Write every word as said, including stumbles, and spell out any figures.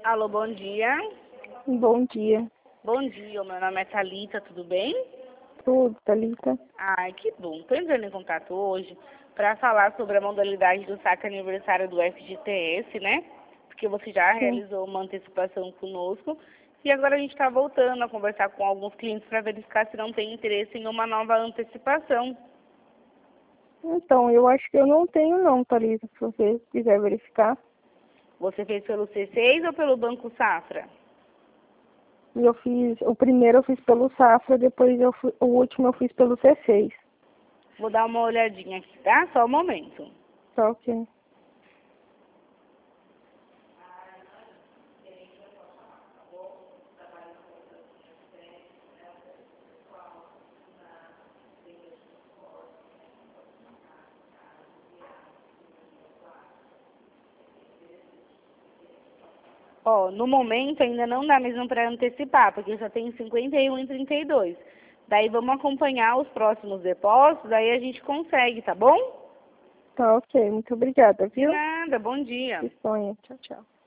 Alô, bom dia. Bom dia. Bom dia, meu nome é Thalita, tudo bem? Tudo, Thalita? Ai, que bom. Estou entrando em contato hoje para falar sobre a modalidade do saque aniversário do F G T S, né? Porque você já Sim. realizou uma antecipação conosco e agora a gente está voltando a conversar com alguns clientes para verificar se não tem interesse em uma nova antecipação. Então, eu acho que eu não tenho não, Thalita, se você quiser verificar. Você fez pelo C seis ou pelo Banco Safra? E eu fiz, o primeiro eu fiz pelo Safra, depois eu fui, o último eu fiz pelo C seis. Vou dar uma olhadinha aqui, tá? Só um momento. Tá ok. Ó, no momento ainda não dá mesmo para antecipar, porque só tem cinquenta e um e trinta e dois. Daí vamos acompanhar os próximos depósitos, aí a gente consegue, tá bom? Tá ok, muito obrigada, De viu? nada, bom dia. Disponha. Tchau, tchau.